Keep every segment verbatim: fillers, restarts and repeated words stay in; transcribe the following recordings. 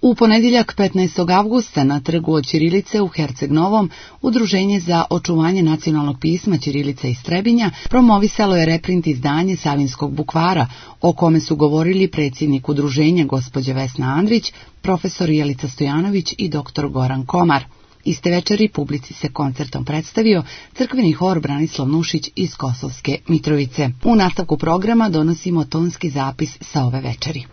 U ponedjeljak petnaestog avgusta na trgu od ćirilice u Herceg Novom Udruženje za očuvanje nacionalnog pisma ćirilice iz Trebinja promovisalo je reprint izdanje Savinskog bukvara, o kome su govorili predsjednik udruženja gospođa Vesna Andrić, profesor Jelica Stojanović i doktor Goran Komar. Iste večeri publici se koncertom predstavio crkveni hor Branislav Nušić iz Kosovske Mitrovice. U nastavku programa donosimo tonski zapis sa ove večeri.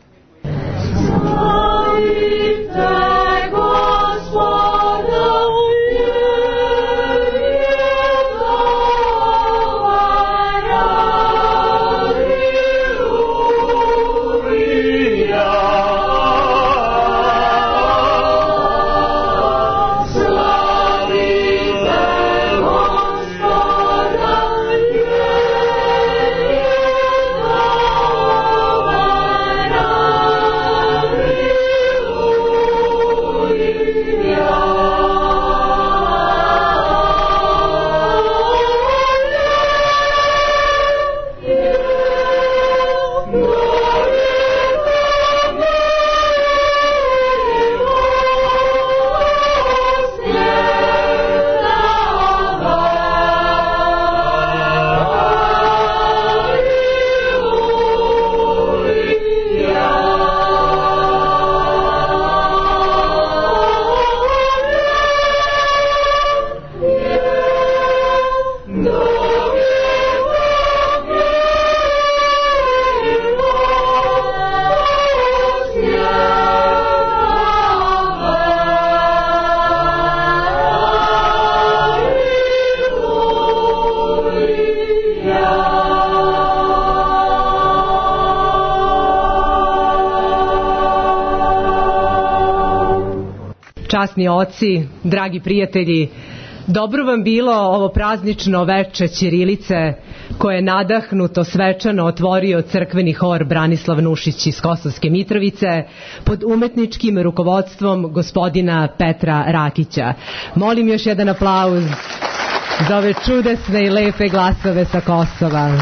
Časni oci, dragi prijatelji, dobro vam bilo ovo praznično veče ćirilice koje je nadahnuto svečano otvorio crkveni hor Branislav Nušić iz Kosovske Mitrovice pod umetničkim rukovodstvom gospodina Petra Rakića. Molim još jedan aplauz za ove čudesne i lepe glasove sa Kosova.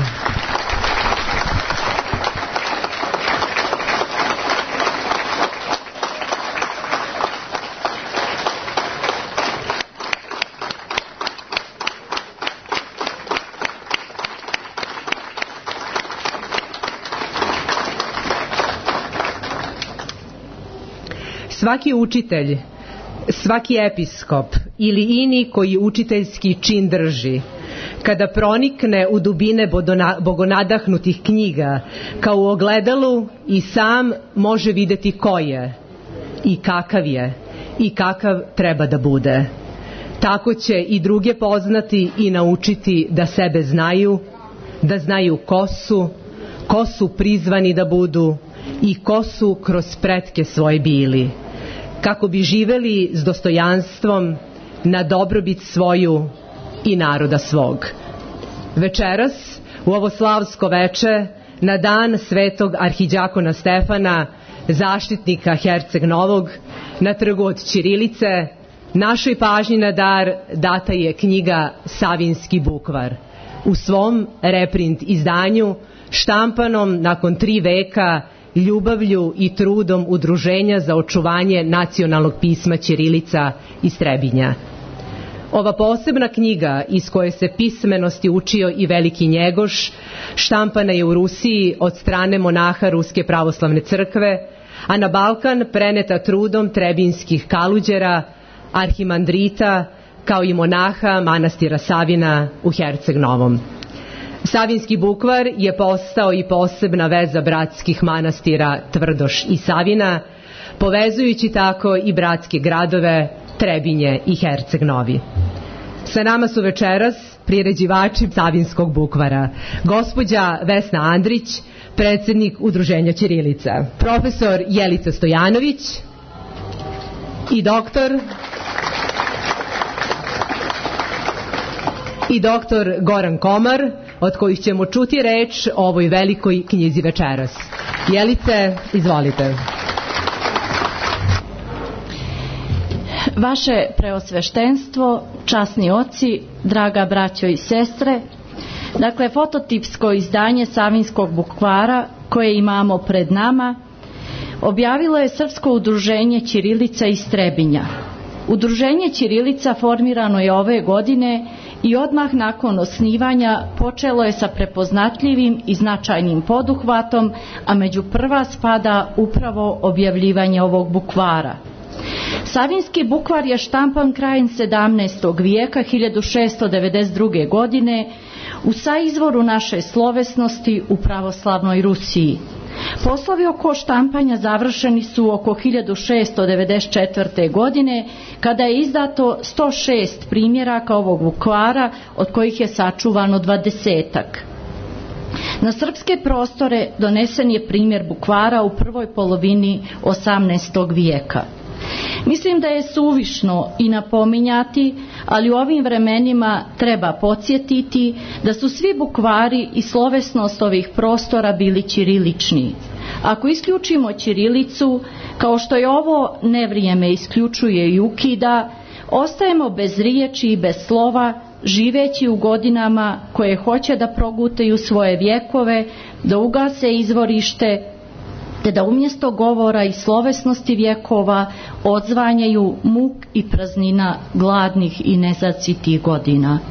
Svaki učitelj, svaki episkop ili ini koji učiteljski čin drži, kada pronikne u dubine bogonadahnutih knjiga, kao u ogledalu i sam može vidjeti ko je i kakav je i kakav treba da bude. Tako će i druge poznati i naučiti da sebe znaju, da znaju ko su, ko su prizvani da budu i ko su kroz pretke svoje bili, kako bi živeli s dostojanstvom na dobrobit svoju i naroda svog. Večeras, u ovo slavsko veče, na dan svetog arhiđakona Stefana, zaštitnika Herceg Novog, na trgu od ćirilice, našoj pažnji na dar data je knjiga Savinski bukvar. U svom reprint izdanju, štampanom nakon tri veka, ljubavlju i trudom Udruženja za očuvanje nacionalnog pisma ćirilica iz Trebinja. Ova posebna knjiga iz koje se pismenosti učio i veliki Njegoš, štampana je u Rusiji od strane monaha Ruske pravoslavne crkve, a na Balkan preneta trudom trebinskih kaluđera, arhimandrita, kao i monaha manastira Savina u Herceg Novom. Savinski bukvar je postao i posebna veza bratskih manastira Tvrdoš i Savina, povezujući tako i bratske gradove Trebinje i Herceg Novi. Sa nama su večeras priređivači Savinskog bukvara, gospođa Vesna Andrić, predsjednik Udruženja ćirilica, profesor Jelica Stojanović i doktor i doktor Goran Komar, od kojih ćemo čuti reč o ovoj velikoj knjizi večeras. Jelice, izvolite. Vaše preosveštenstvo, časni oci, draga braćo i sestre, dakle fototipsko izdanje Savinskog bukvara koje imamo pred nama objavilo je Srpsko udruženje Ćirilica iz Trebinja. Udruženje Ćirilica formirano je ove godine i odmah nakon osnivanja počelo je sa prepoznatljivim i značajnim poduhvatom, a među prva spada upravo objavljivanje ovog bukvara. Savinski bukvar je štampan krajem sedamnaestog vijeka, hiljadu šesto devedeset druge. godine, u saizvoru naše slovesnosti u pravoslavnoj Rusiji. Poslovi oko štampanja završeni su oko hiljadu šesto devedeset četvrte. godine, kada je izdato sto šest primjeraka ovog bukvara, od kojih je sačuvano dvadesetak. Na srpske prostore donesen je primjer bukvara u prvoj polovini osamnaestog vijeka. Mislim da je suvišno i napominjati, ali u ovim vremenima treba podsjetiti da su svi bukvari i slovesnost ovih prostora bili ćirilični. Ako isključimo ćirilicu, kao što je ovo nevrijeme isključuje i ukida, ostajemo bez riječi i bez slova, živeći u godinama koje hoće da progutaju svoje vjekove, da ugase izvorište, te da umjesto govora i slovesnosti vjekova odzvanjaju muk i praznina gladnih i nezacitih godina.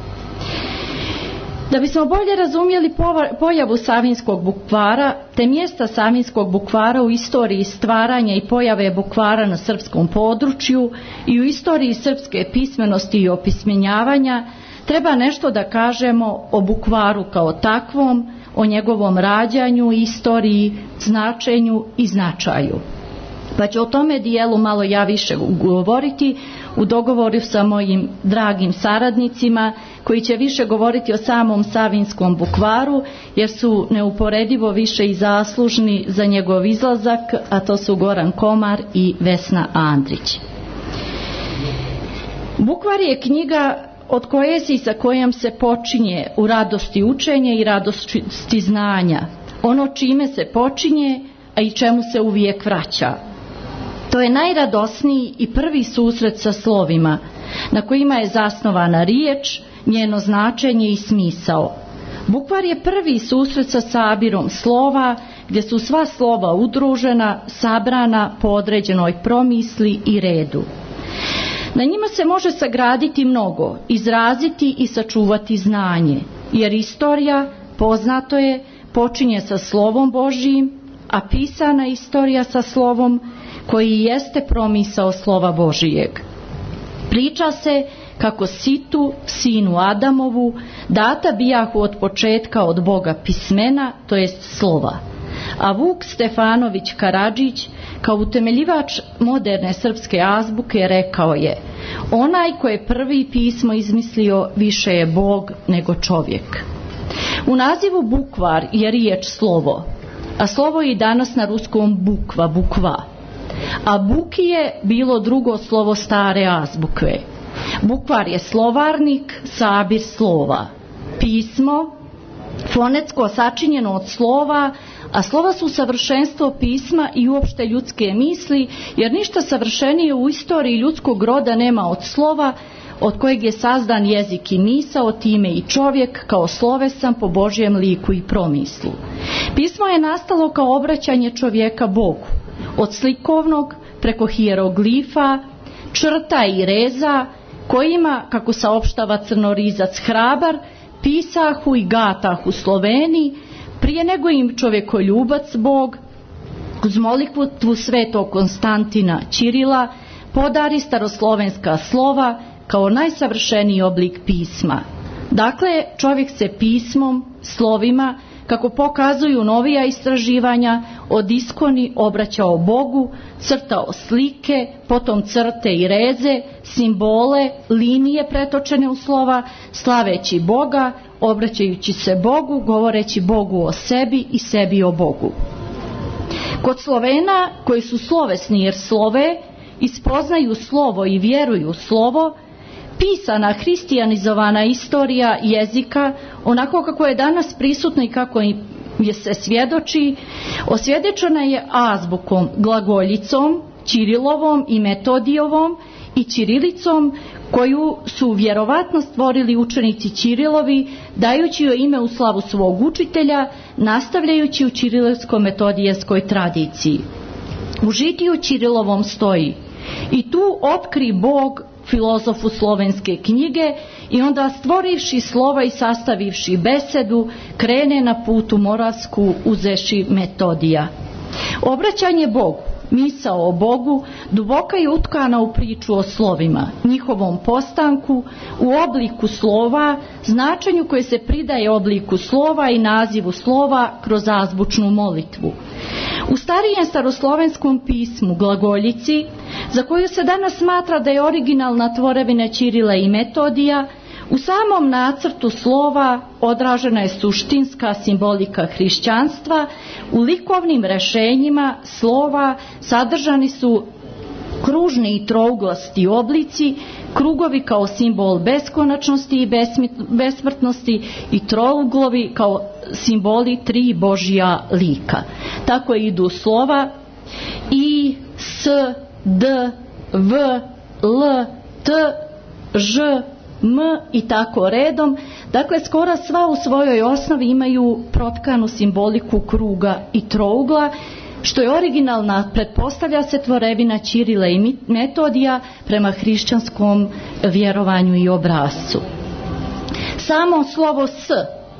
Da bismo bolje razumjeli pojavu Savinskog bukvara, te mjesta Savinskog bukvara u istoriji stvaranja i pojave bukvara na srpskom području i u istoriji srpske pismenosti i opismenjavanja, treba nešto da kažemo o bukvaru kao takvom, o njegovom rađanju, istoriji, značenju i značaju. Pa ću o tome dijelu malo ja više govoriti u dogovoru sa mojim dragim saradnicima koji će više govoriti o samom Savinskom bukvaru, jer su neuporedivo više i zaslužni za njegov izlazak, a to su Goran Komar i Vesna Andrić. Bukvar je knjiga od koje se i sa kojom se počinje u radosti učenja i radosti znanja, ono čime se počinje, a i čemu se uvijek vraća. To je najradosniji i prvi susret sa slovima, na kojima je zasnovana riječ, njeno značenje i smisao. Bukvar je prvi susret sa sabirom slova, gdje su sva slova udružena, sabrana po određenoj promisli i redu. Na njima se može sagraditi mnogo, izraziti i sačuvati znanje, jer istorija, poznato je, počinje sa slovom Božijim, a pisana istorija sa slovom koji jeste promisao slova Božijeg. Priča se kako Situ, sinu Adamovu, data bijahu od početka od Boga pismena, to jest slova. A Vuk Stefanović Karadžić, kao utemeljivač moderne srpske azbuke, rekao je: onaj ko je prvi pismo izmislio, više je Bog nego čovjek. U nazivu bukvar je riječ slovo, a slovo je i danas na ruskom bukva, bukva. A buki je bilo drugo slovo stare azbuke. Bukvar je slovarnik, sabir slova. Pismo, fonetsko sačinjeno od slova, a slova su savršenstvo pisma i uopšte ljudske misli, jer ništa savršenije u istoriji ljudskog roda nema od slova, od kojeg je sazdan jezik i misao, time i čovjek kao slovesan po Božjem liku i promislu. Pismo je nastalo kao obraćanje čovjeka Bogu, od slikovnog preko hieroglifa, črta i reza, kojima, kako saopštava crnorizac Hrabar, pisahu i gatahu Sloveni, prije nego im čovjekoljubac Bog, uz molitvu svetog Konstantina Ćirila, podari staroslovenska slova kao najsavršeniji oblik pisma. Dakle, čovjek se pismom, slovima, kako pokazuju novija istraživanja, od iskoni obraćao Bogu, crtao slike, potom crte i reze, simbole, linije pretočene u slova, slaveći Boga, obraćajući se Bogu, govoreći Bogu o sebi i sebi o Bogu. Kod Slovena, koji su slovesni jer slove, ispoznaju slovo i vjeruju slovo, pisana hristijanizovana istorija jezika, onako kako je danas prisutno i kako je se svjedoči, osvjedečena je azbukom, glagoljicom, Ćirilovom i Metodijovom i ćirilicom, koju su vjerovatno stvorili učenici Ćirilovi, dajući joj ime u slavu svog učitelja, nastavljajući u ćirilsko-metodijskoj tradiciji. U žitiju Ćirilovom stoji: i tu otkri Bog filozofu slovenske knjige, i onda stvorivši slova i sastavivši besedu, krene na putu moravsku uzeši Metodija. Obraćanje Bogu, misao o Bogu, duboka je utkana u priču o slovima, njihovom postanku u obliku slova, značenju koje se pridaje obliku slova i nazivu slova kroz azbučnu molitvu. U starijem staroslovenskom pismu Glagoljici, za koju se danas smatra da je originalna tvorevina Ćirila i Metodija, u samom nacrtu slova odražena je suštinska simbolika hrišćanstva. U likovnim rešenjima slova sadržani su kružni i trouglasti oblici, krugovi kao simbol beskonačnosti i besmrtnosti i trouglovi kao simboli tri Božja lika. Tako idu slova I, S, D, V, L, T, Ž, M i tako redom. Dakle, skoro sva u svojoj osnovi imaju protkanu simboliku kruga i trougla, što je originalna, pretpostavlja se, tvorevina Ćirila i Metodija prema hrišćanskom vjerovanju i obrascu. Samo slovo S,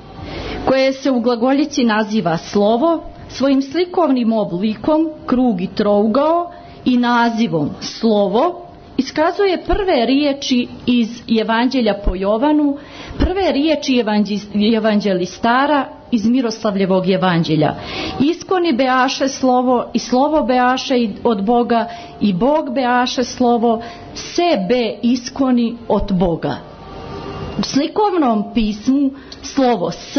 koje se u Glagoljici naziva slovo, svojim slikovnim oblikom krug i trougao i nazivom slovo iskazuje prve riječi iz Evanđelja po Jovanu, prve riječi evanđelistara iz Miroslavljevog evanđelja. Iskoni beaše slovo i slovo beaše od Boga i Bog beaše slovo, se be iskoni od Boga. U slikovnom pismu slovo S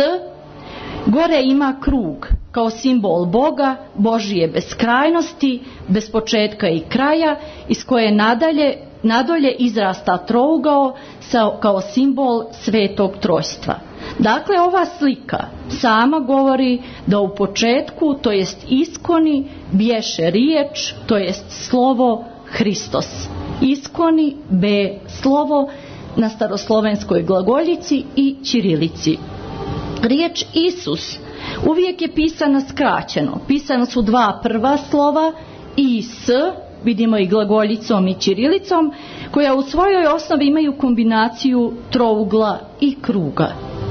gore ima krug kao simbol Boga, Božije beskrajnosti, bez početka i kraja, iz koje nadalje, nadolje izrasta trougao kao simbol svetog trojstva. Dakle, ova slika sama govori da u početku, to jest iskoni, bješe riječ, to jest slovo Hristos. Iskoni be slovo na staroslovenskoj glagoljici i ćirilici. Riječ Isus uvijek je pisana skraćeno. Pisana su dva prva slova I, S, vidimo i glagoljicom i ćirilicom, koja u svojoj osnovi imaju kombinaciju trougla i kruga.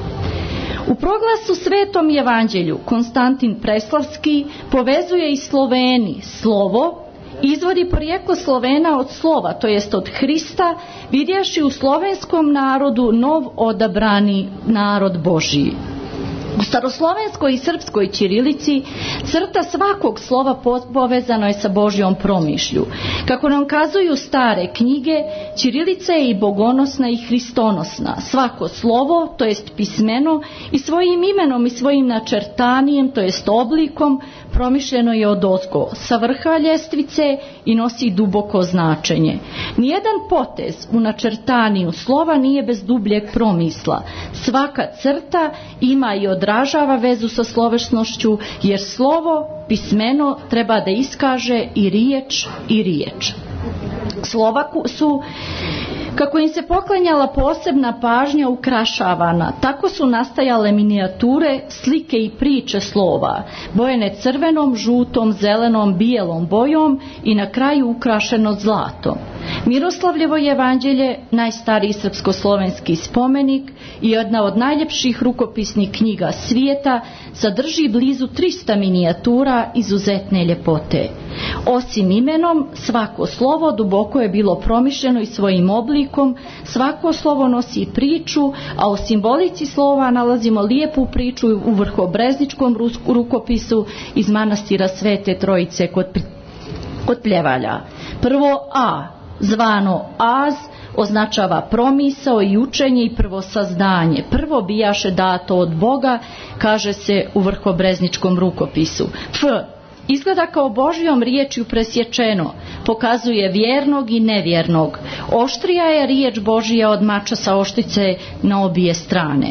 U proglasu Svetom evanđelju Konstantin Preslavski povezuje i Sloveni slovo, izvodi porijeklo Slovena od slova, to jest od Hrista, vidjevši u slovenskom narodu nov odabrani narod Božiji. U staroslovenskoj i srpskoj ćirilici crta svakog slova povezano je sa Božjom promišlju. Kako nam kazuju stare knjige, ćirilica je i bogonosna i hristonosna. Svako slovo, to jest pismeno, i svojim imenom i svojim načrtanijem, to jest oblikom, promišljeno je odozgo, sa vrha ljestvice i nosi duboko značenje. Nijedan potez u načrtaniju slova nije bez dubljeg promisla. Svaka crta ima i odražava vezu sa slovesnošću, jer slovo, pismeno, treba da iskaže i riječ i riječ. Slova su, kako im se poklanjala posebna pažnja, ukrašavana. Tako su nastajale minijature, slike i priče slova, bojene crvenom, žutom, zelenom, bijelom bojom i na kraju ukrašeno zlatom. Miroslavljevo evanđelje, najstariji srpsko-slovenski spomenik i jedna od najljepših rukopisnih knjiga svijeta, sadrži blizu tristo minijatura izuzetne ljepote. Osim imenom, svako slovo duboko je bilo promišljeno i svojim oblikom, svako slovo nosi priču, a u simbolici slova nalazimo lijepu priču u vrhobrezničkom rukopisu iz manastira Svete Trojice kod, kod Pljevalja. Prvo A, zvano Az, označava promisao i učenje i prvo sazdanje. Prvo bijaše dato od Boga, kaže se u vrhobrezničkom rukopisu. F, izgleda kao Božjom riječju presječeno, pokazuje vjernog i nevjernog. Oštrija je riječ Božija od mača sa oštice na obje strane.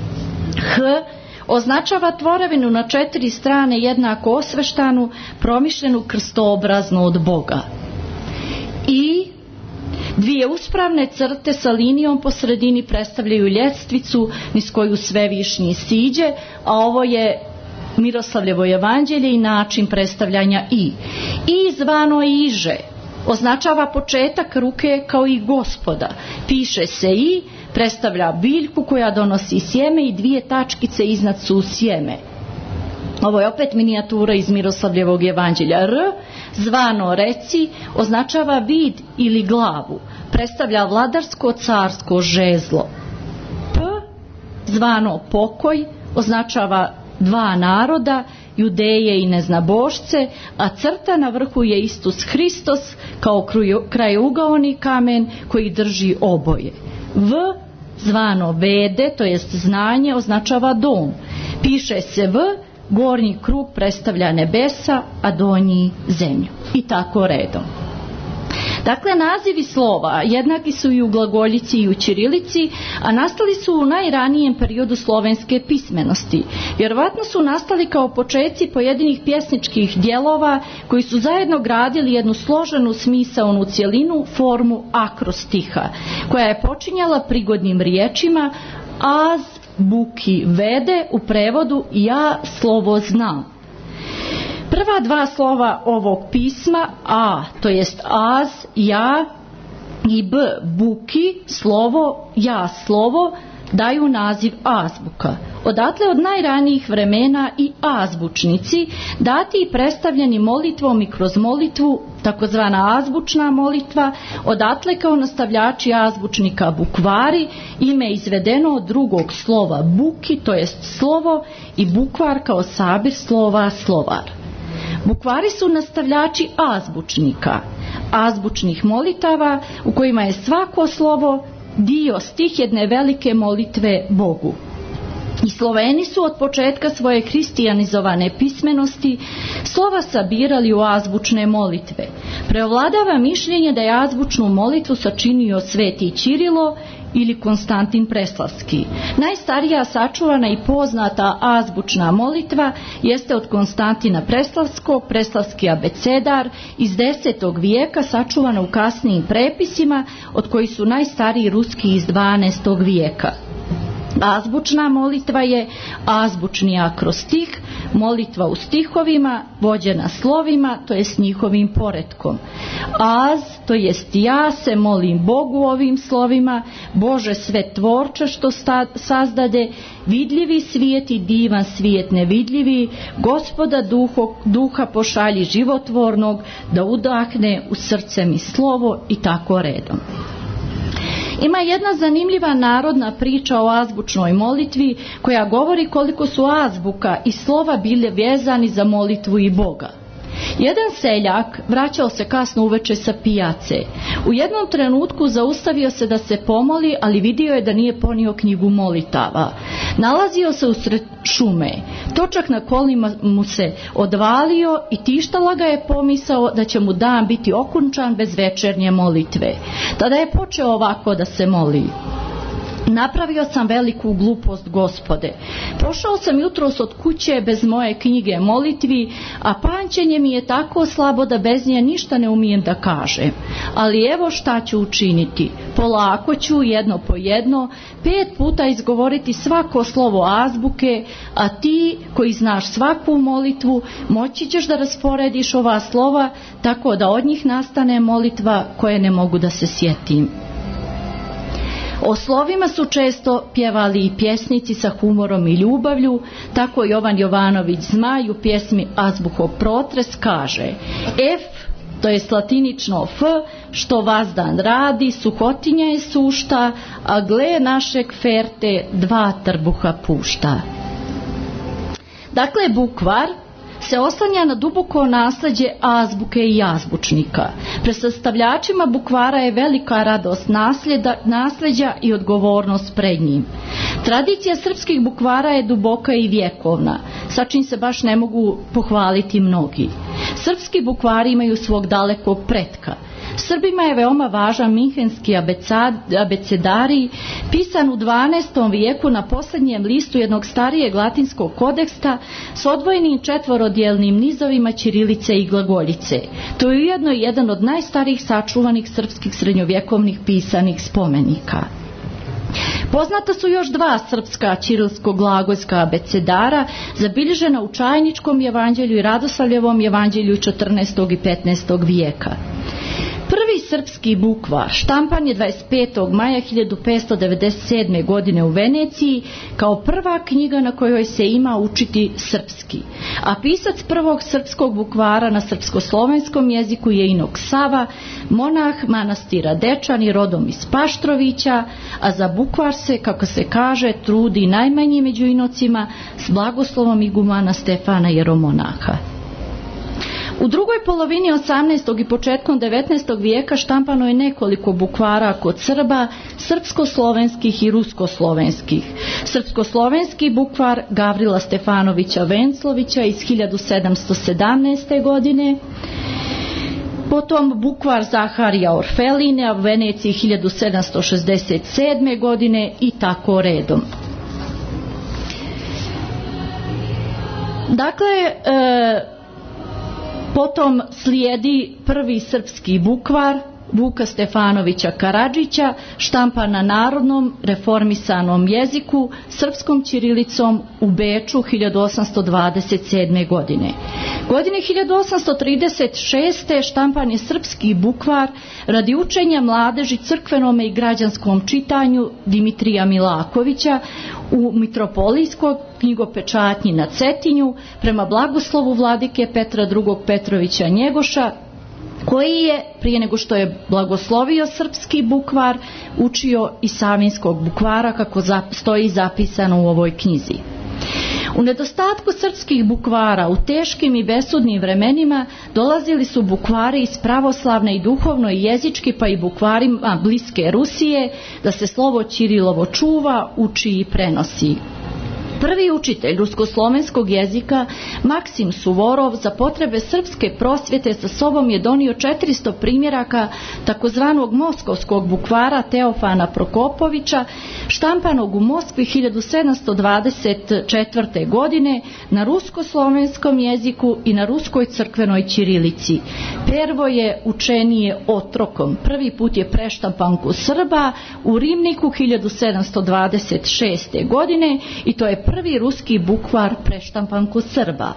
H, označava tvorevinu na četiri strane jednako osveštanu, promišljenu krstoobrazno od Boga. I dvije uspravne crte sa linijom po sredini predstavljaju ljestvicu niz koju Svevišnji siđe, a ovo je Miroslavljevo evanđelje i način predstavljanja I. I zvano iže označava početak ruke kao i gospoda. Piše se i, predstavlja biljku koja donosi sjeme i dvije tačkice iznad su sjeme. Ovo je opet minijatura iz Miroslavljevog evanđelja. R, zvano reci, označava vid ili glavu. Predstavlja vladarsko carsko žezlo. P, zvano pokoj, označava dva naroda, Judeje i neznabošce, a crta na vrhu je Istus Hristos kao krajougaoni kamen koji drži oboje. V, zvano vede, to jest znanje, označava dom. Piše se V, gornji krug predstavlja nebesa, a donji zemlju. I tako redom. Dakle, nazivi slova jednaki su i u glagoljici i u ćirilici, a nastali su u najranijem periodu slovenske pismenosti. Vjerovatno su nastali kao počeci pojedinih pjesničkih dijelova koji su zajedno gradili jednu složenu smisaonu cjelinu, formu akrostiha, koja je počinjala prigodnim riječima az, buki, vede, u prevodu ja slovo znam. Prva dva slova ovog pisma, a, to jest az, ja, i b, buki, slovo, ja, slovo, daju naziv azbuka. Odatle od najranijih vremena i azbučnici, dati i predstavljeni molitvom i kroz molitvu, takozvana azbučna molitva, odatle kao nastavljači azbučnika bukvari, ime izvedeno od drugog slova buki, to jest slovo, i bukvar kao sabir slova slovar. Bukvari su nastavljači azbučnika, azbučnih molitava u kojima je svako slovo dio stih jedne velike molitve Bogu. I Sloveni su od početka svoje hristijanizovane pismenosti slova sabirali u azbučne molitve. Preovladava mišljenje da je azbučnu molitvu sačinio Sveti Ćirilo ili Konstantin Preslavski. Najstarija sačuvana i poznata azbučna molitva jeste od Konstantina Preslavskog, Preslavski abecedar iz desetog vijeka, sačuvana u kasnijim prepisima, od kojih su najstariji ruski iz dvanaestog vijeka. Azbučna molitva je azbučni akrostih, molitva u stihovima, vođena slovima, to jest njihovim poretkom. Az, to jest ja se molim Bogu ovim slovima, Bože sve tvorče što sta, sazdade, vidljivi svijet i divan svijet nevidljivi, Gospoda duho, duha pošalji životvornog, da udahne u srce mi slovo, i tako redom. Ima jedna zanimljiva narodna priča o azbučnoj molitvi koja govori koliko su azbuka i slova bile vezani za molitvu i Boga. Jedan seljak vraćao se kasno uveče sa pijace. U jednom trenutku zaustavio se da se pomoli, ali vidio je da nije ponio knjigu molitava. Nalazio se usred šume. Točak na kolima mu se odvalio i tištala ga je pomisao da će mu dan biti okončan bez večernje molitve. Tada je počeo ovako da se moli. Napravio sam veliku glupost, Gospode. Pošao sam jutros od kuće bez moje knjige molitvi, a pamćenje mi je tako slabo da bez nje ništa ne umijem da kažem. Ali evo šta ću učiniti. Polako ću, jedno po jedno, pet puta izgovoriti svako slovo azbuke, a ti koji znaš svaku molitvu, moći ćeš da rasporediš ova slova tako da od njih nastane molitva koje ne mogu da se sjetim. O slovima su često pjevali i pjesnici sa humorom i ljubavlju, tako Jovan Jovanović Zmaj u pjesmi Azbuhov protres kaže: F, to je latinično F, što vazdan radi, suhotinja je sušta, a gle našeg ferte dva trbuha pušta. Dakle, bukvar se oslanja na duboko nasljeđe azbuke i azbučnika. Pred sastavljačima bukvara je velika radost nasljeda, nasljeđa i odgovornost pred njim. Tradicija srpskih bukvara je duboka i vjekovna, sa čim se baš ne mogu pohvaliti mnogi. Srpski bukvari imaju svog dalekog pretka. Srbima je veoma važan minhenski abecedari, pisan u dvanaestom vijeku na posljednjem listu jednog starijeg latinskog kodeksta s odvojenim četvorodjelnim nizovima ćirilice i glagoljice. To je ujedno jedan od najstarijih sačuvanih srpskih srednjovjekovnih pisanih spomenika. Poznata su još dva srpska ćirilsko-glagojska abecedara zabilježena u Čajničkom evanđelju i Radoslavljevom evanđelju četrnaestog i petnaestog vijeka. Prvi srpski bukvar štampan je dvadeset petog maja hiljadu petsto devedeset sedme. godine u Veneciji kao prva knjiga na kojoj se ima učiti srpski. A pisac prvog srpskog bukvara na srpsko-slovenskom jeziku je Inok Sava, monah manastira Dečani rodom iz Paštrovića, a za bukvar se, kako se kaže, trudi najmanji među inocima s blagoslovom igumana Stefana Jeromonaha. U drugoj polovini osamnaestog i početkom devetnaestog vijeka štampano je nekoliko bukvara kod Srba, srpsko-slovenskih i rusko-slovenskih. Srpsko-slovenski bukvar Gavrila Stefanovića Venclovića iz hiljadu sedamsto sedamnaeste. godine, potom bukvar Zaharija Orfeline u Veneciji hiljadu sedamsto šezdeset sedme. godine i tako redom. Dakle, e, potom slijedi prvi srpski bukvar Vuka Stefanovića Karadžića, štampan na narodnom reformisanom jeziku srpskom ćirilicom u Beču hiljadu osamsto dvadeset sedme. godine. Godine hiljadu osamsto trideset šeste. štampan je srpski bukvar radi učenja mladeži crkvenome i građanskom čitanju Dimitrija Milakovića u Mitropolijskog knjigopečatnji na Cetinju prema blagoslovu vladike Petra drugog Petrovića Njegoša, koji je, prije nego što je blagoslovio srpski bukvar, učio i savinskog bukvara, kako stoji zapisano u ovoj knjizi. U nedostatku srpskih bukvara u teškim i besudnim vremenima dolazili su bukvari iz pravoslavne i duhovno i jezički, pa i bukvarima bliske Rusije, da se slovo Ćirilovo čuva, uči i prenosi. Prvi učitelj ruskoslovenskog jezika, Maksim Suvorov, za potrebe srpske prosvjete sa sobom je donio četiristo primjeraka takozvanog moskovskog bukvara Teofana Prokopovića, štampanog u Moskvi hiljadu sedamsto dvadeset četvrte. godine na ruskoslovenskom jeziku i na ruskoj crkvenoj ćirilici. Prvo je učenije otrokom. Prvi put je preštampan kod Srba u Rimniku hiljadu sedamsto dvadeset šeste. godine i to je prvi ruski bukvar preštampan kod Srba.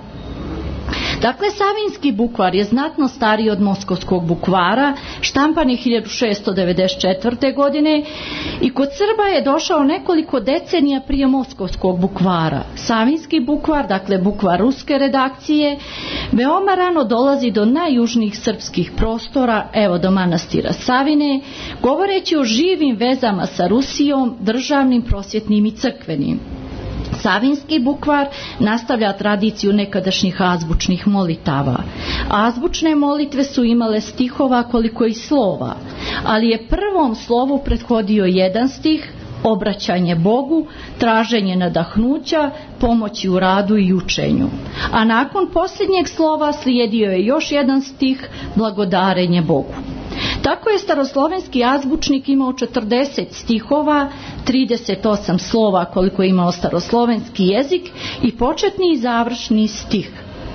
Dakle, savinski bukvar je znatno stariji od moskovskog bukvara, štampan je hiljadu šessto devedeset četvrte. godine i kod Srba je došao nekoliko decenija prije moskovskog bukvara. Savinski bukvar, dakle bukvar ruske redakcije, veoma rano dolazi do najjužnijih srpskih prostora, evo do manastira Savine, govoreći o živim vezama sa Rusijom, državnim, prosvjetnim i crkvenim. Savinski bukvar nastavlja tradiciju nekadašnjih azbučnih molitava. Azbučne molitve su imale stihova koliko i slova, ali je prvom slovu prethodio jedan stih, obraćanje Bogu, traženje nadahnuća, pomoći u radu i učenju. A nakon posljednjeg slova slijedio je još jedan stih, blagodarenje Bogu. Tako je staroslovenski azbučnik imao četrdeset stihova, trideset osam slova koliko je imao staroslovenski jezik i početni i završni stih.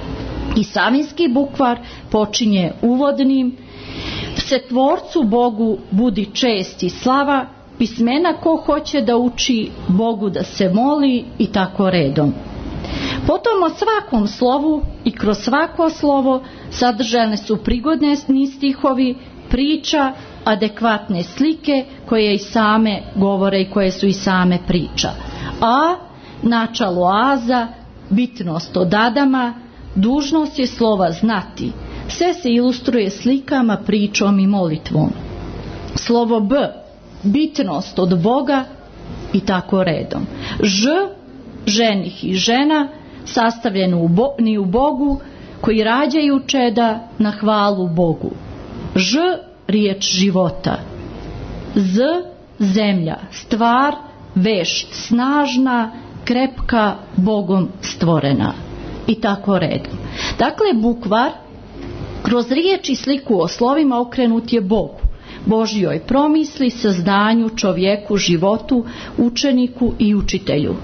I savinski bukvar počinje uvodnim: Vsetvorcu Bogu budi čest i slava, pismena ko hoće da uči, Bogu da se moli i tako redom. Potom o svakom slovu i kroz svako slovo sadržane su prigodni stihovi, priča, adekvatne slike koje i same govore i koje su i same priča. A načalo aza, bitnost od Adama, dužnost je slova znati. Sve se ilustruje slikama, pričom i molitvom. Slovo B, bitnost od Boga i tako redom. Ž, ženih i žena, sastavljeni u, bo, ni u Bogu, koji rađaju čeda na hvalu Bogu. Ž, riječ života. Z, zemlja, stvar, vešt, snažna, krepka, Bogom stvorena. I tako redom. Dakle, bukvar kroz riječ i sliku o slovima okrenut je Bogu, Božjoj promisli, sazdanju, čovjeku, životu, učeniku i učitelju.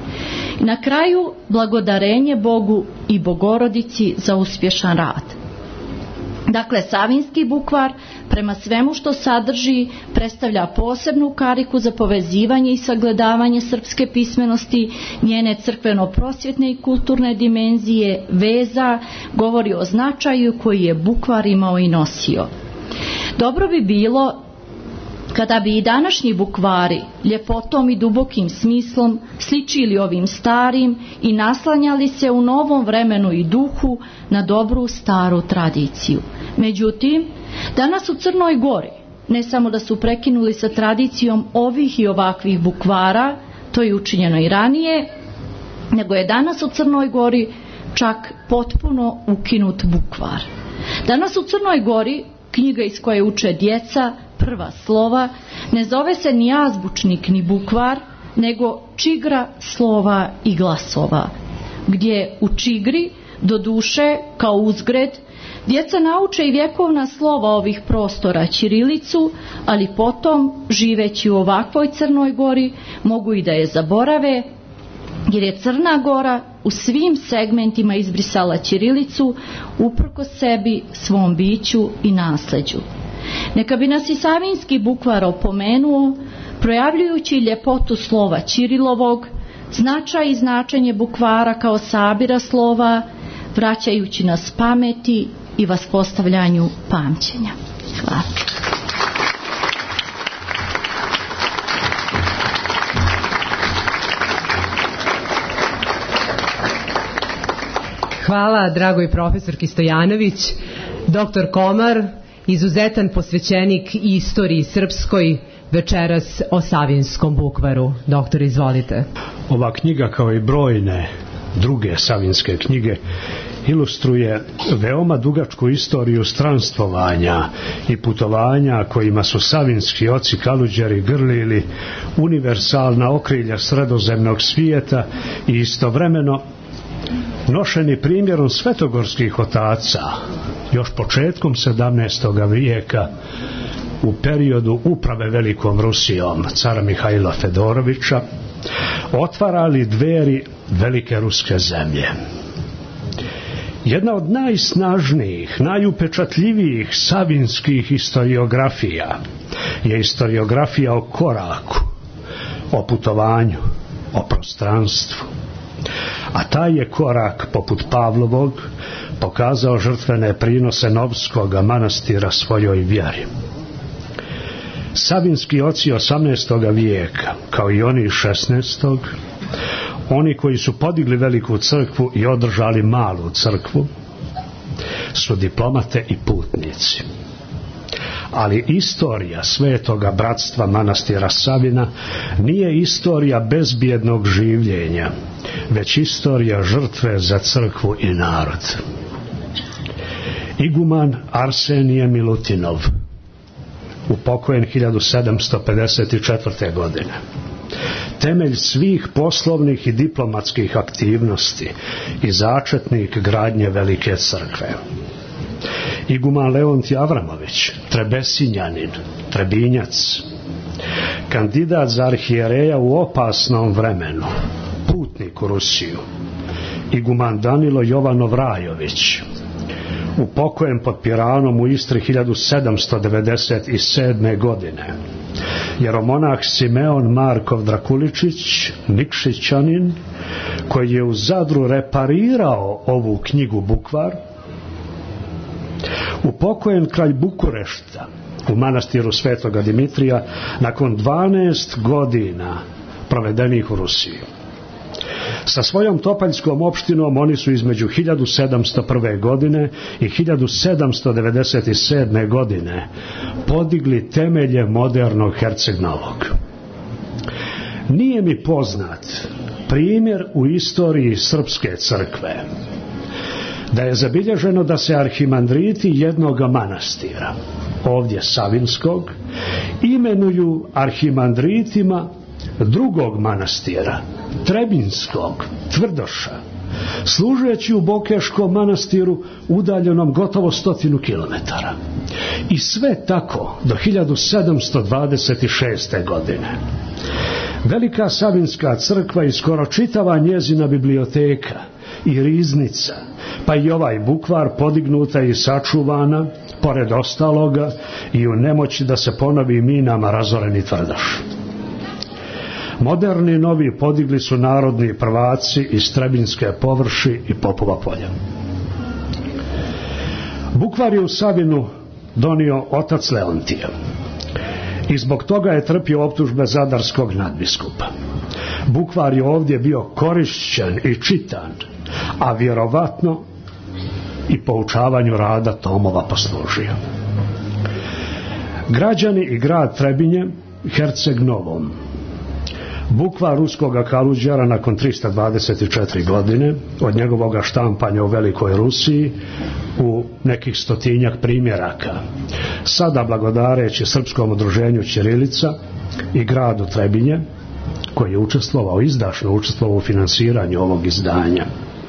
Na kraju blagodarenje Bogu i Bogorodici za uspješan rad. Dakle, Savinski bukvar prema svemu što sadrži predstavlja posebnu kariku za povezivanje i sagledavanje srpske pismenosti, njene crkveno-prosvjetne i kulturne dimenzije, veza, govori o značaju koji je bukvar imao i nosio. Dobro bi bilo kada bi i današnji bukvari ljepotom i dubokim smislom sličili ovim starim i naslanjali se u novom vremenu i duhu na dobru staru tradiciju. Međutim, danas u Crnoj Gori ne samo da su prekinuli sa tradicijom ovih i ovakvih bukvara, to je učinjeno i ranije, nego je danas u Crnoj Gori čak potpuno ukinut bukvar. Danas u Crnoj Gori knjiga iz koje uče djeca, prva slova, ne zove se ni azbučnik ni bukvar, nego čigra slova i glasova, gdje u čigri, do duše, kao uzgred, djeca nauče i vjekovna slova ovih prostora ćirilicu, ali potom, živeći u ovakvoj Crnoj Gori, mogu i da je zaborave, jer je Crna Gora u svim segmentima izbrisala ćirilicu uprkos sebi, svom biću i nasleđu. Neka bi nas i Savinski bukvar opomenuo, projavljujući ljepotu slova ćirilovog, značaj i značenje bukvara kao sabira slova, vraćajući nas pameti i vaspostavljanju pamćenja. Hvala. Hvala dragoj profesorki Stojanović. Doktor Komar, izuzetan posvećenik istoriji srpskoj, večeras o Savinskom bukvaru. Doktor, izvolite. Ova knjiga, kao i brojne druge savinske knjige, ilustruje veoma dugačku istoriju stranstvovanja i putovanja kojima su savinski oci kaluđeri grlili universalna okrilja sredozemnog svijeta i istovremeno nošeni primjerom svetogorskih otaca još početkom sedamnaestog vijeka u periodu uprave Velikom Rusijom cara Mihajla Fedorovića otvarali dveri velike ruske zemlje. Jedna od najsnažnijih, najupečatljivijih savinskih historiografija je historiografija o koraku, o putovanju, o prostranstvu. A taj je korak, poput Pavlovog, pokazao žrtvene prinose Novskog manastira svojoj vjeri. Savinski oci osamnaestog vijeka, kao i oni šesnaestog, oni koji su podigli veliku crkvu i održali malu crkvu, su diplomate i putnici. Ali istorija Svetoga bratstva manastira Savina nije istorija bezbjednog življenja, već istorija žrtve za crkvu i narod. Iguman Arsenije Milutinov, upokojen hiljadu sedamsto pedeset četvrte. godine, temelj svih poslovnih i diplomatskih aktivnosti i začetnik gradnje velike crkve. Iguman Leontij Avramović, Trebesinjanin, Trebinjac, kandidat za arhijereja u opasnom vremenu, putnik u Rusiju. Iguman Danilo Jovanov Rajović, upokojen pod Piranom u Istri hiljadu sedamsto devedeset sedme. godine. Jeromonah Simeon Markov Drakuličić, Nikšićanin, koji je u Zadru reparirao ovu knjigu Bukvar, upokojen kralj Bukurešta u manastiru Svetoga Dimitrija nakon dvanaest godina provedenih u Rusiji. Sa svojom topaljskom opštinom oni su između hiljadu sedamsto prve. godine i hiljadu sedamsto devedeset sedme. godine podigli temelje modernog Herceg Novog. Nije mi poznat primjer u istoriji srpske crkve da je zabilježeno da se arhimandriti jednog manastira, ovdje Savinskog, imenuju arhimandritima drugog manastira, Trebinskog, Tvrdoša, služeći u Bokeškom manastiru udaljenom gotovo stotinu kilometara. I sve tako do hiljadu sedamsto dvadeset šeste. godine. Velika Savinska crkva i skoro čitava njezina biblioteka i riznica, pa i ovaj bukvar podignuta i sačuvana, pored ostaloga, i u nemoći da se ponovi minama razoreni tvrdoš. Moderni novi podigli su narodni prvaci iz Trebinjske površi i Popova polja. Bukvar je u Savinu donio otac Leontije i zbog toga je trpio optužbe zadarskog nadbiskupa. Bukvar je ovdje bio korišćen i čitan, a vjerovatno i poučavanju rada tomova poslužio. Građani i grad Trebinje Herceg Novom, bukvar ruskoga Kaluđera nakon trista dvadeset četiri godine od njegovoga štampanja u Velikoj Rusiji u nekih stotinjak primjeraka, sada blagodareći Srpskom udruženju Ćirilica i gradu Trebinje, koji je učestvovao, izdašno učestvovao u finansiranju ovog izdanja.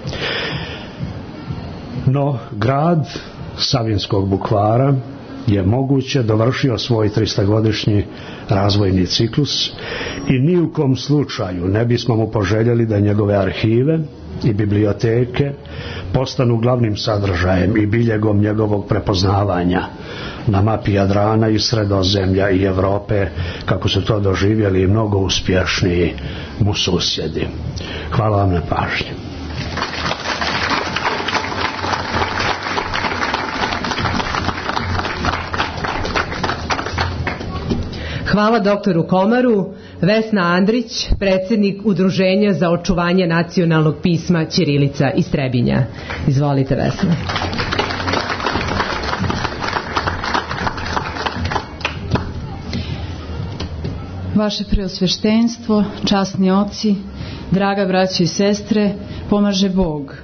No, grad Savinskog bukvara je moguće dovršio svoj tristagodišnji razvojni ciklus i ni u kom slučaju ne bismo mu poželjeli da njegove arhive i biblioteke postanu glavnim sadržajem i biljegom njegovog prepoznavanja na mapi Jadrana i Sredozemlja i Evrope, kako su to doživjeli i mnogo uspješniji mu susjedi. Hvala vam na pažnji. Hvala doktoru Komaru. Vesna Andrić, predsjednik Udruženja za očuvanje nacionalnog pisma ćirilica iz Trebinja. Izvolite, Vesna. Vaše preosveštenstvo, časni oci, draga braćo i sestre, pomaže Bog.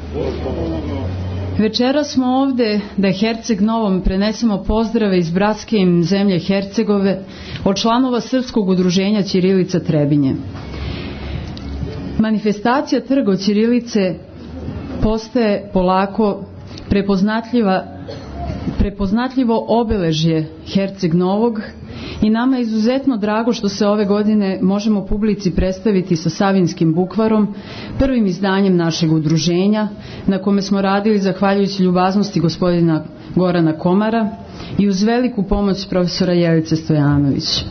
Večera smo ovde da Herceg Novom prenesemo pozdrave iz bratske im zemlje Hercegove od članova Srpskog udruženja Ćirilica Trebinje. Manifestacija trga ćirilice postaje polako prepoznatljiva, prepoznatljivo obeležje Herceg Novog i nama je izuzetno drago što se ove godine možemo publici predstaviti sa Savinskim bukvarom, prvim izdanjem našeg udruženja, na kome smo radili zahvaljujući ljubaznosti gospodina Gorana Komara i uz veliku pomoć profesora Jelice Stojanović.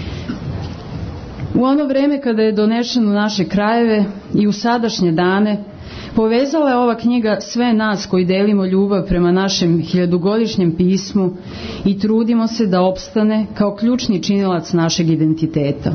U ono vreme kada je donešen u naše krajeve i u sadašnje dane, povezala je ova knjiga sve nas koji delimo ljubav prema našem hiljadugodišnjem pismu i trudimo se da opstane kao ključni činilac našeg identiteta.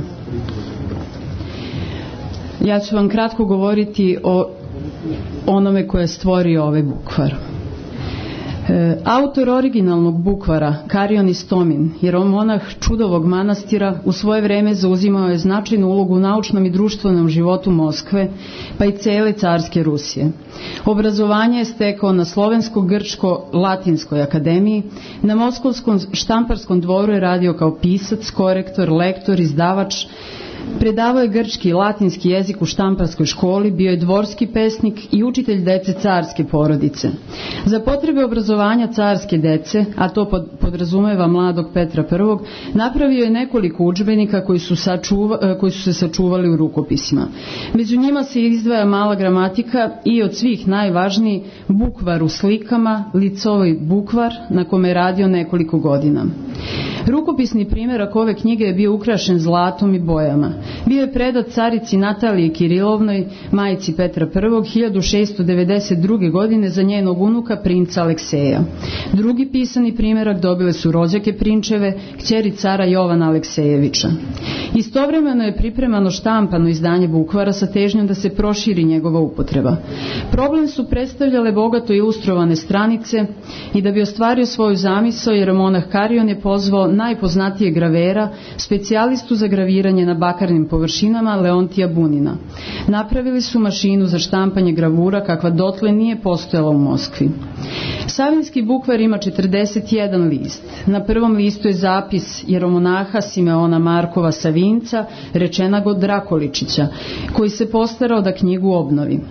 Ja ću vam kratko govoriti o onome koje je stvorio ovaj bukvar. E, autor originalnog bukvara, Karion Istomin, jeromonah Čudovog manastira, u svoje vreme zauzimao je značajnu ulogu u naučnom i društvenom životu Moskve, pa i cele carske Rusije. Obrazovanje je stekao na Slovensko-Grčko-Latinskoj akademiji, na Moskovskom štamparskom dvoru je radio kao pisac, korektor, lektor, izdavač. Predavao je grčki i latinski jezik u štamparskoj školi, bio je dvorski pesnik i učitelj dece carske porodice. Za potrebe obrazovanja carske dece, a to pod, podrazumeva mladog Petra Prvog, napravio je nekoliko udžbenika koji su, sačuva, koji su se sačuvali u rukopisima. Među njima se izdvaja mala gramatika i od svih najvažniji bukvar u slikama, Licovoj bukvar, na kome je radio nekoliko godina. Rukopisni primjerak ove knjige je bio ukrašen zlatom i bojama. Bio je predat carici Nataliji Kirilovnoj, majici Petra Prvog, hiljadu šeststo devedeset druge. godine za njenog unuka princa Alekseja. Drugi pisani primjerak dobile su rođake prinčeve, kćeri cara Jovana Aleksejevića. Istovremeno je pripremano štampano izdanje bukvara sa težnjom da se proširi njegova upotreba. Problem su predstavljale bogato ilustrovane stranice i da bi ostvario svoju zamisao, jeromonah Karion je pozvao najpoznatijeg gravera, specijalistu za graviranje na bakarnim površinama, Leontija Bunina. Napravili su mašinu za štampanje gravura kakva dotle nije postojala u Moskvi. Savinski bukvar ima četrdeset jedan list. Na prvom listu je zapis jeromonaha Simeona Markova Savinca, rečenagod Drakoličića, koji se postarao da knjigu obnovi.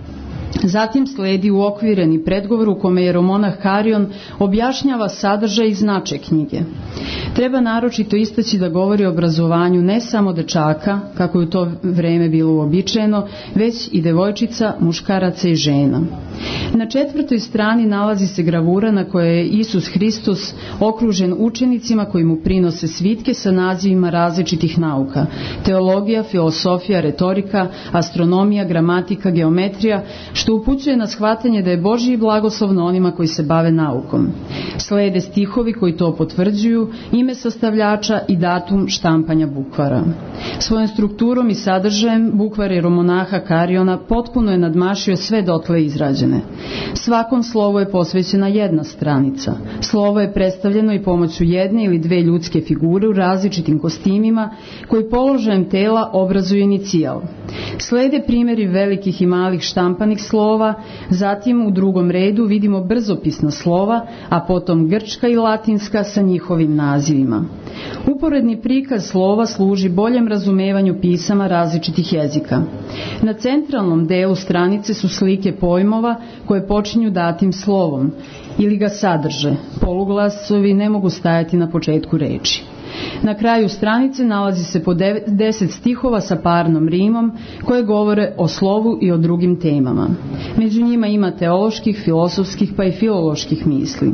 Zatim sledi uokvireni predgovor u kome jeromonah Karion objašnjava sadržaj i značaj knjige. Treba naročito istaći da govori o obrazovanju ne samo dečaka, kako je u to vreme bilo uobičajeno, već i devojčica, muškaraca i žena. Na četvrtoj strani nalazi se gravura na kojoj je Isus Hristos okružen učenicima koji mu prinose svitke sa nazivima različitih nauka: teologija, filosofija, retorika, astronomija, gramatika, geometrija, što upućuje na shvatanje da je Božji blagoslov na onima koji se bave naukom. Slede stihovi koji to potvrđuju, ime sastavljača i datum štampanja bukvara. Svojom strukturom i sadržajem bukvar jeromonaha Kariona potpuno je nadmašio sve dotle izrađene. Svakom slovu je posvećena jedna stranica. Slovo je predstavljeno i pomoću jedne ili dve ljudske figure u različitim kostimima koji položajem tela obrazuju inicijal. Slede primjeri velikih i malih štampanih slova, zatim u drugom redu vidimo brzopisna slova, a potom grčka i latinska sa njihovim nazivima. Uporedni prikaz slova služi boljem razumevanju pisama različitih jezika. Na centralnom delu stranice su slike pojmova koje počinju datim slovom ili ga sadrže. Poluglasovi ne mogu stajati na početku reči. Na kraju stranice nalazi se po deset stihova sa parnom rimom koje govore o slovu i o drugim temama. Među njima ima teoloških, filosofskih pa i filoloških misli.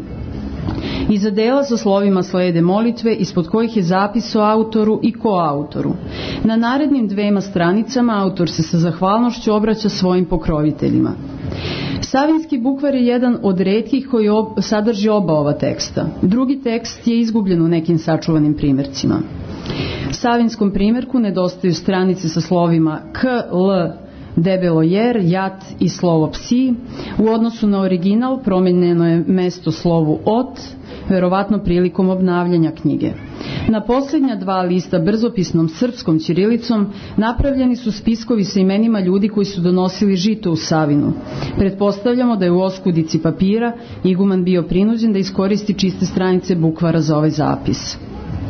Iza dela sa slovima slede molitve ispod kojih je zapis o autoru i koautoru. Na narednim dvema stranicama autor se sa zahvalnošću obraća svojim pokroviteljima. Savinski bukvar je jedan od retkih koji ob, sadrži oba ova teksta. Drugi tekst je izgubljen u nekim sačuvanim primjercima. Savinskom primjerku nedostaju stranice sa slovima K, L, debelo jer, jat i slovo psi. U odnosu na original promijenjeno je mesto slovu ot, verovatno prilikom obnavljanja knjige. Na posljednja dva lista brzopisnom srpskom ćirilicom napravljeni su spiskovi sa imenima ljudi koji su donosili žito u Savinu. Pretpostavljamo da je u oskudici papira iguman bio prinuđen da iskoristi čiste stranice bukvara za ovaj zapis.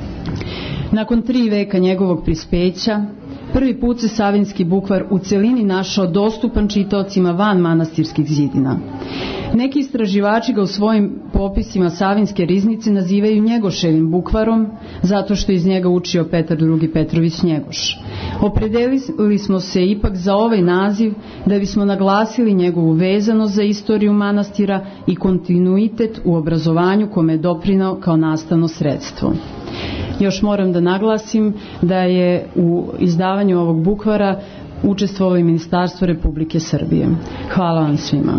Nakon tri veka njegovog prispeća, prvi put se Savinski bukvar u celini našao dostupan čitaocima van manastirskih zidina. Neki istraživači ga u svojim popisima Savinske riznice nazivaju Njegoševim bukvarom, zato što iz njega učio Petar drugi Petrović Njegoš. Opredelili smo se ipak za ovaj naziv da bismo naglasili njegovu vezanost za istoriju manastira i kontinuitet u obrazovanju kome je doprinao kao nastavno sredstvo. Još moram da naglasim da je u izdavanju ovog bukvara učestvovalo i Ministarstvo Republike Srbije. Hvala vam svima.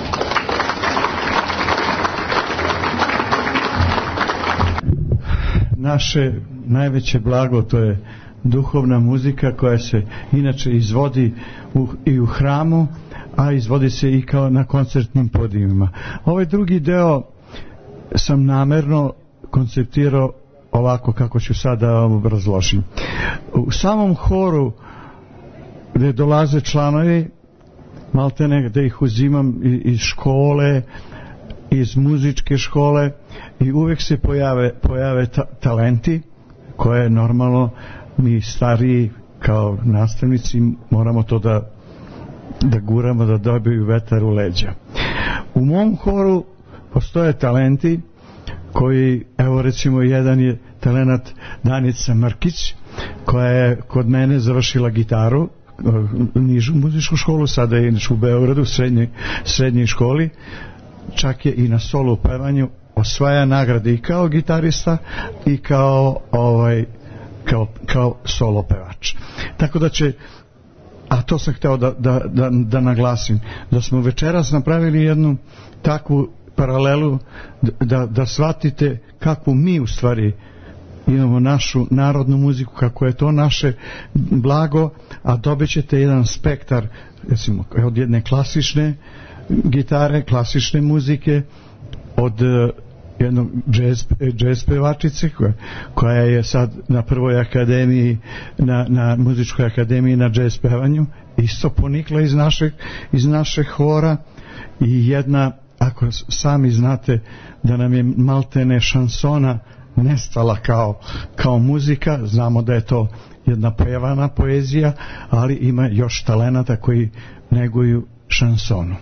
Naše najveće blago to je duhovna muzika koja se inače izvodi u, i u hramu, a izvodi se i kao na koncertnim podijumima. Ovaj drugi deo sam namerno konceptirao ovako kako ću sada vam obrazložim. U samom horu gdje dolaze članovi, maltene gdje ih uzimam iz škole, iz muzičke škole, i uvijek se pojave, pojave ta, talenti koje normalno mi stariji kao nastavnici moramo to da, da guramo, da dobiju vetar u leđa. U mom horu postoje talenti koji, evo recimo jedan je talenat Danica Mrkić, koja je kod mene završila gitaru, nižu muzičku školu, sada je u Beogradu u srednjoj, srednjoj školi, čak je i na solo pevanju osvaja nagrade i kao gitarista i kao ovaj kao, kao solo pevač. Tako da će, a to sam hteo da, da, da, da naglasim, da smo večeras napravili jednu takvu paralelu da, da shvatite kako mi u stvari imamo našu narodnu muziku, kako je to naše blago, a dobit ćete jedan spektar, recimo od jedne klasične gitare, klasične muzike, od jednog džez, džez pevačice koja, koja je sad na prvoj akademiji, na, na muzičkoj akademiji na džez pevanju, isto ponikla iz našeg, iz našeg hora, i jedna, ako sami znate da nam je maltene šansona nestala kao, kao muzika, znamo da je to jedna pevana poezija, ali ima još talenata koji neguju šansonu.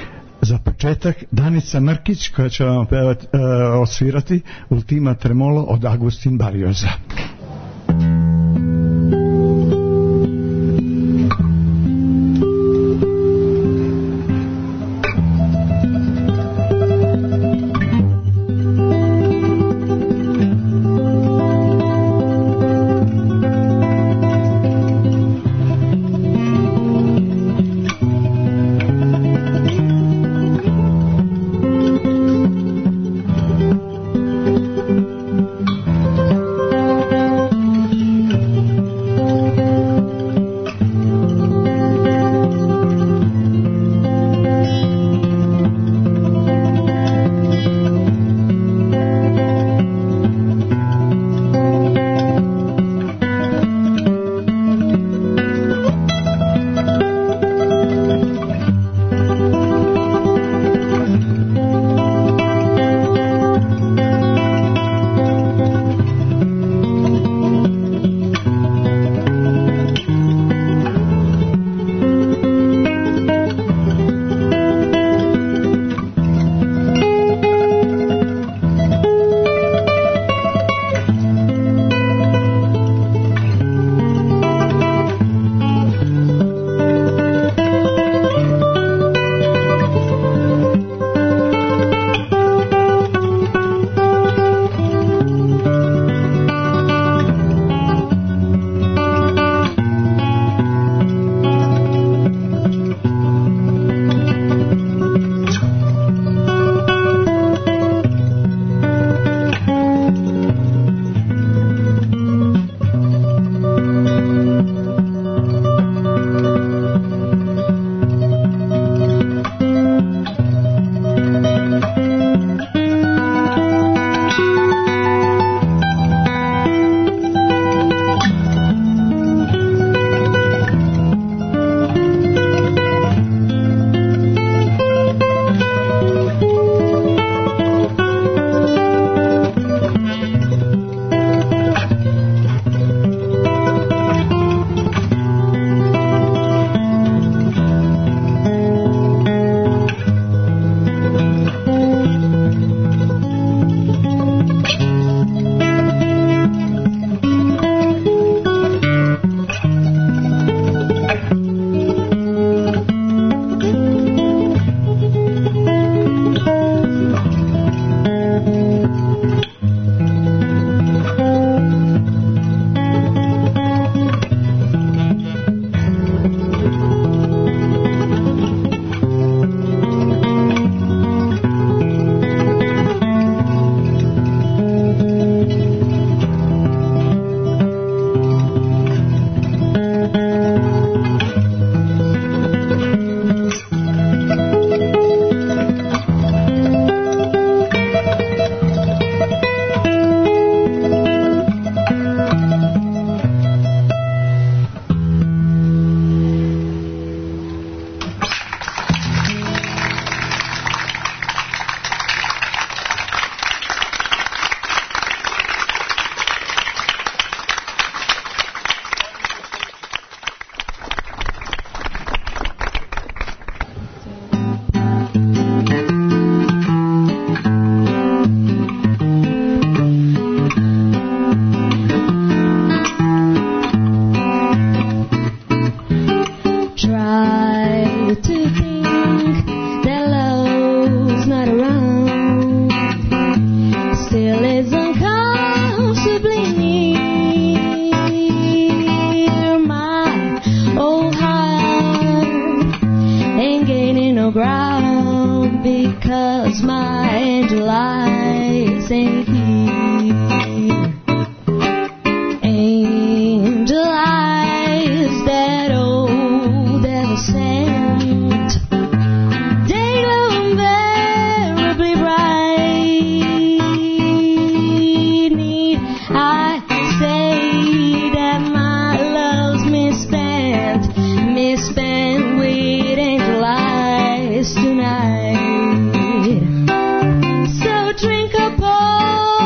Za početak Danica Mrkić koja će vam pevati, uh, osvirati Ultima Tremolo od Agustin Barrioza. Tonight, so drink up all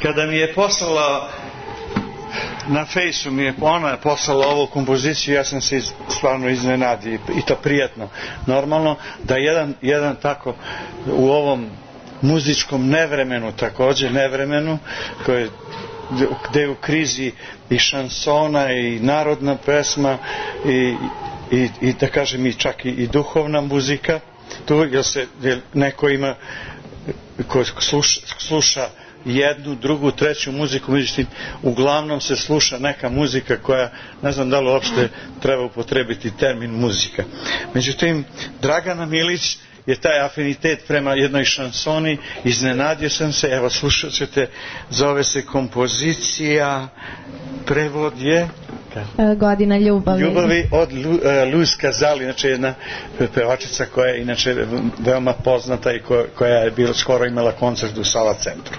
kada mi je poslala na fejsu mi je ona poslala ovu kompoziciju, ja sam se stvarno iznenadio i to prijatno. Normalno da jedan, jedan tako u ovom muzičkom nevremenu, također nevremenu koje, gde je u krizi i šansona i narodna pesma i, i, i da kažem i čak i, i duhovna muzika tu, jer se jer neko ima ko sluša, sluša jednu, drugu, treću muziku, međutim uglavnom se sluša neka muzika koja, ne znam da li uopšte treba upotrebiti termin muzika. Međutim, Dragana Milić je taj afinitet prema jednoj šansoni, iznenadio sam se, evo slušat ćete, zove se kompozicija, prevod je Godina ljubavi. Ljubavi od Lu, uh, Luz Kazali, znači jedna pevačica koja je inače veoma poznata i koja, koja je bila skoro imala koncert u Sava centru.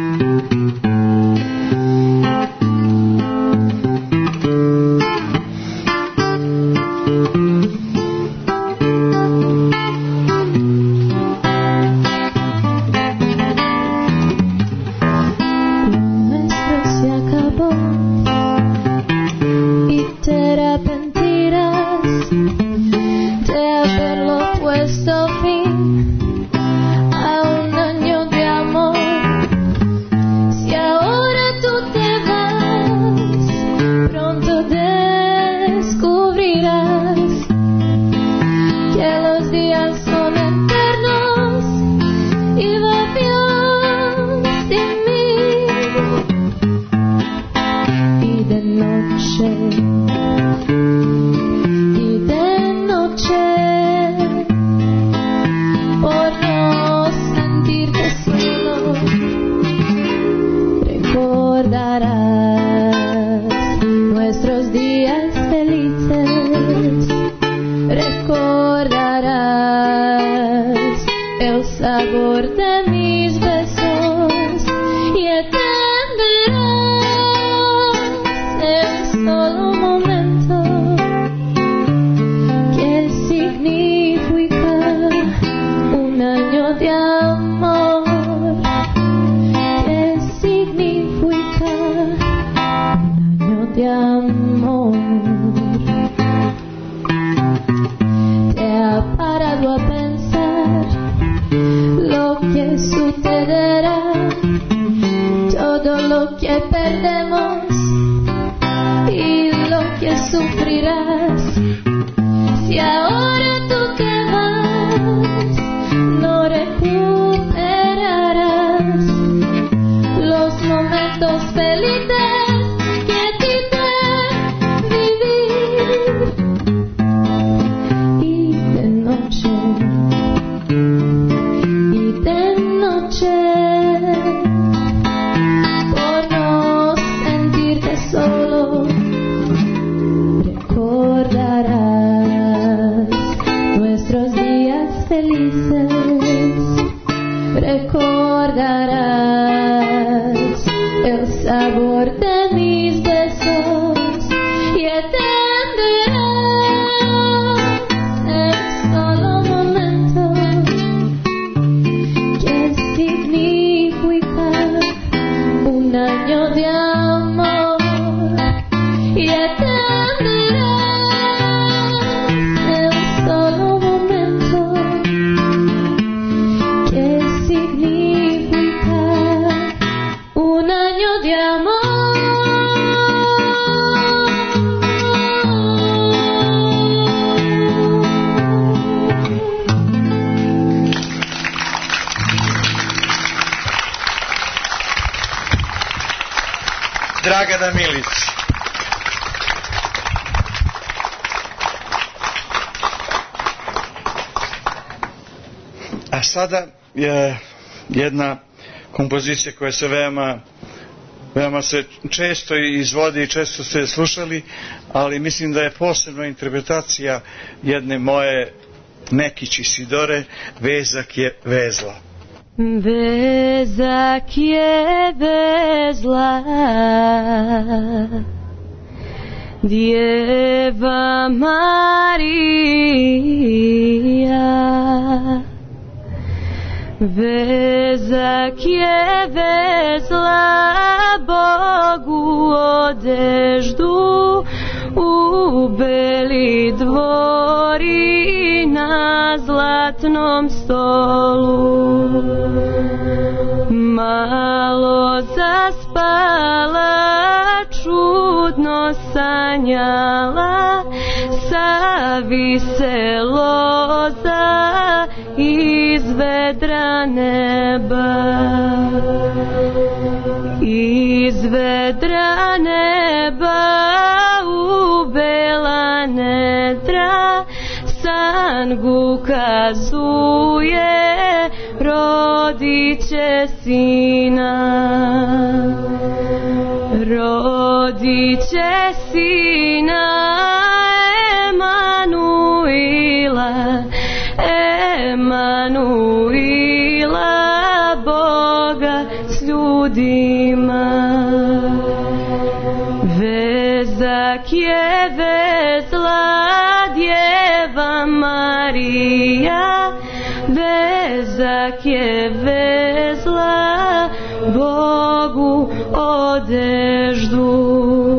Dragana Milić. A sada je jedna kompozicija koja se veoma, veoma se često izvodi i često ste slušali, ali mislim da je posebna interpretacija jedne moje Nekić Isidore, Vezak je vezla. Vezak je vezla Djeva Marija, Vezak je vezla Bogu odeždu u beli dvori na zlatnom stolu. Malo zaspala, čudno sanjala, savise loza iz vedra neba. Iz vedra neba u bela nedra san ukazuje, rodiće sina. Rodiće sina Emanuila, Emanuila, Boga s ljudima. Vezak je vezla Djeva Marija, vezak je vezla Bogu odeždu.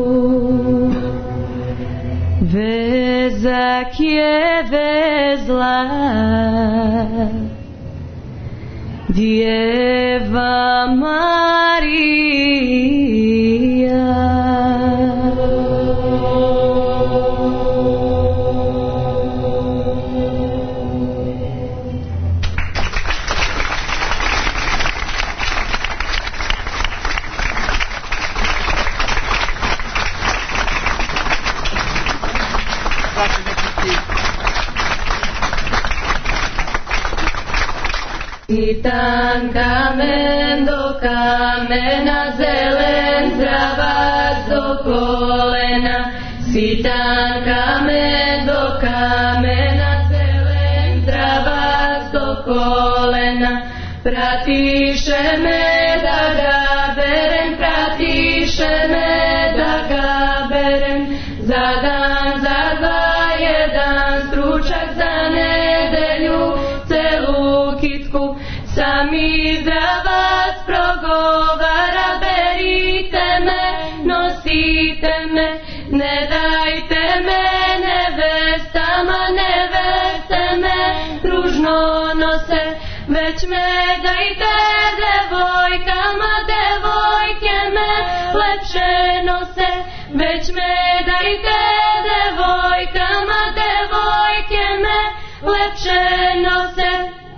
Vezak je vezla Djeva Marija. Sitan kamen do kamena, zelen zdravac do kolena. Sitan kamen do kamena, zelen zdravac do kolena. Pratiše me da ga berem, pratiše me da ga berem. Za dan, za dva, jedan stručak, za nedelju celu kitku. Sami zdravac progovara, berite me, nosite me, ne dajte me nevestama, neveste me ružno nose, već me dajte devojkama, devojke me lepše nose, već me dajte devojkama, devojke me lepše nose.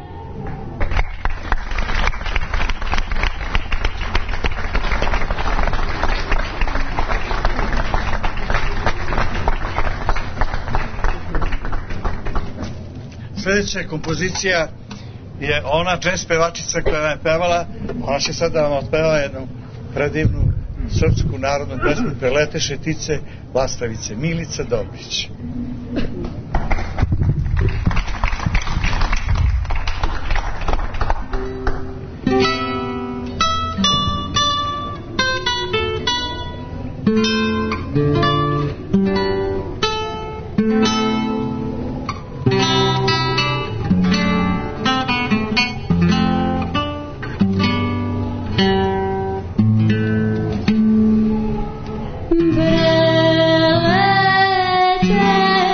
Sljedeća kompozicija je ona džez pevačica koja nam je pevala. Ona će sad da vam otpeva jednu predivnu srpsku narodnu pesmu Preleteše ptice lastavice, Milica Dobrić. Preleteše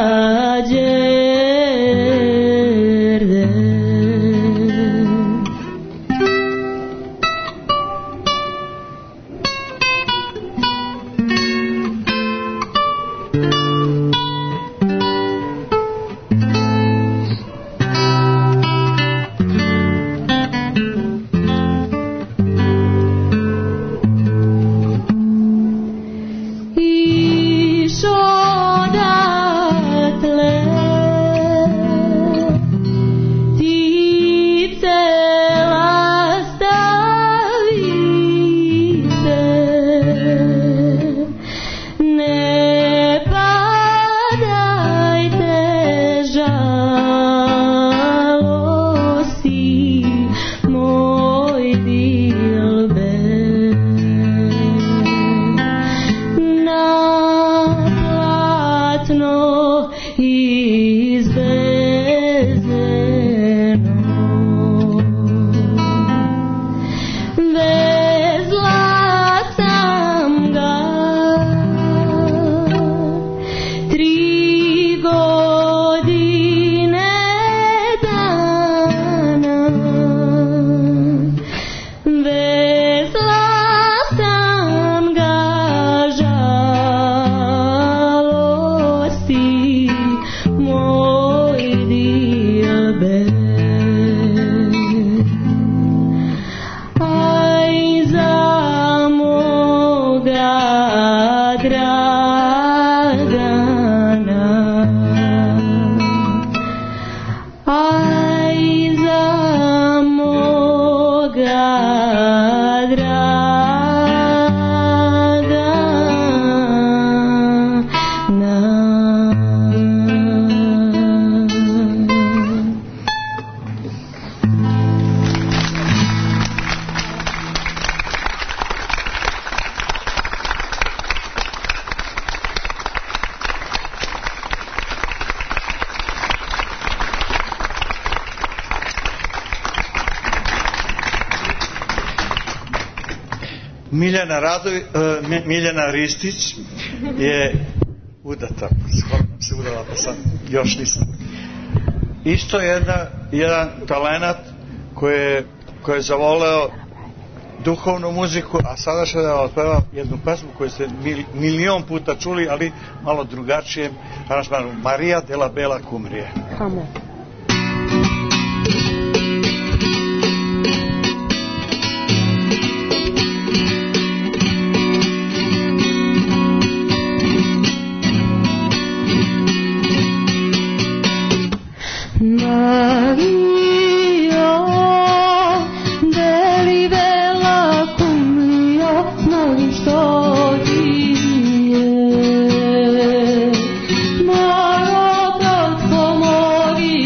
Miljana, Radovi, uh, Miljana Ristić je udata, skoro nam se udala, pa sam još nisam. Isto jedna, jedan talenat koji je, koji je zavoleo duhovnu muziku, a sada će da otpeva jednu pesmu koju ste mil, milion puta čuli, ali malo drugačijem aranžmanu. Maria de la Bela Cumrie. Kamo? Moro,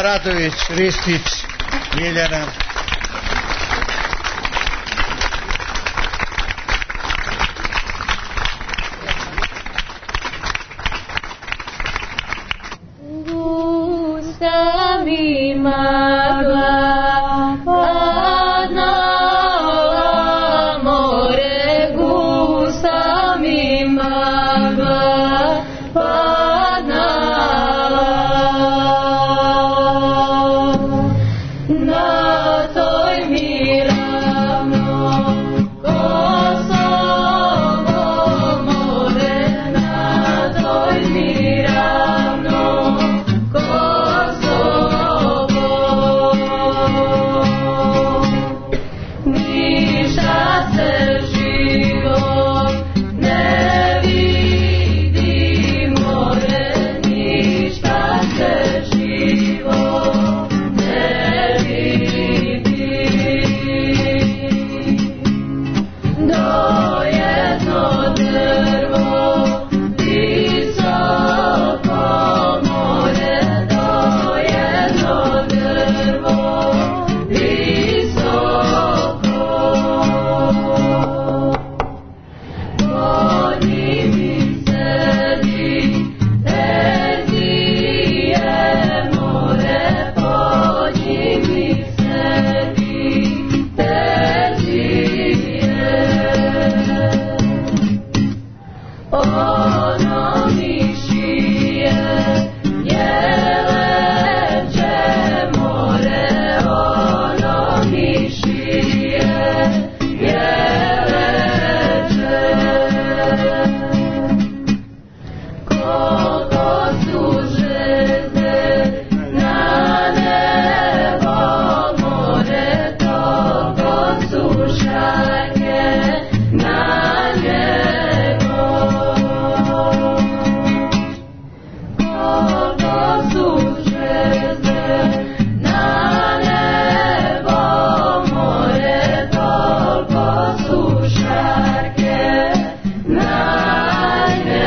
Obradović, Ristić, Miljana. Gustavi magla, padna more, Gustavi magla, padna na toj mi ravno, Kosovo more, na toj mi ravno, ništa se živo ne vidi more, ništa se živo ne vidi. Do jedno drvo visoko more, do jedno drvo visoko. Pod njim sedi Ezije more, pod njim sedi Ezije. Ono mi šije jeleće more, ono mi šije jeleće. Koliko su žezde na nebo more, toliko su šake na nebo. Koliko su žezde na nebo more, toliko su šake na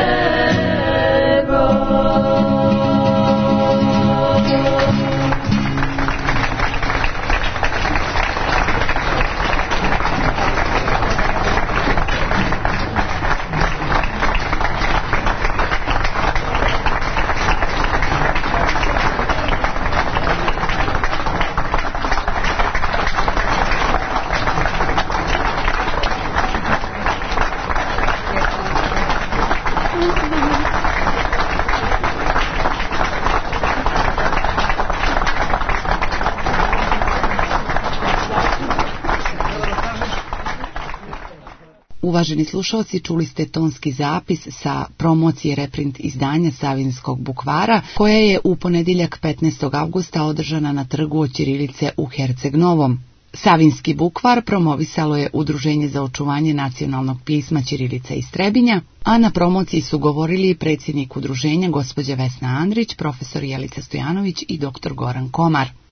nebo. Uvaženi slušalci, čuli ste tonski zapis sa promocije reprint izdanja Savinskog bukvara, koja je u ponedjeljak petnaestog avgusta održana na trgu od ćirilice u Herceg Novom. Savinski bukvar promovisalo je Udruženje za očuvanje nacionalnog pisma ćirilice iz Trebinja, a na promociji su govorili predsjednik udruženja gospođa Vesna Andrić, profesor Jelica Stojanović i doktor Goran Komar.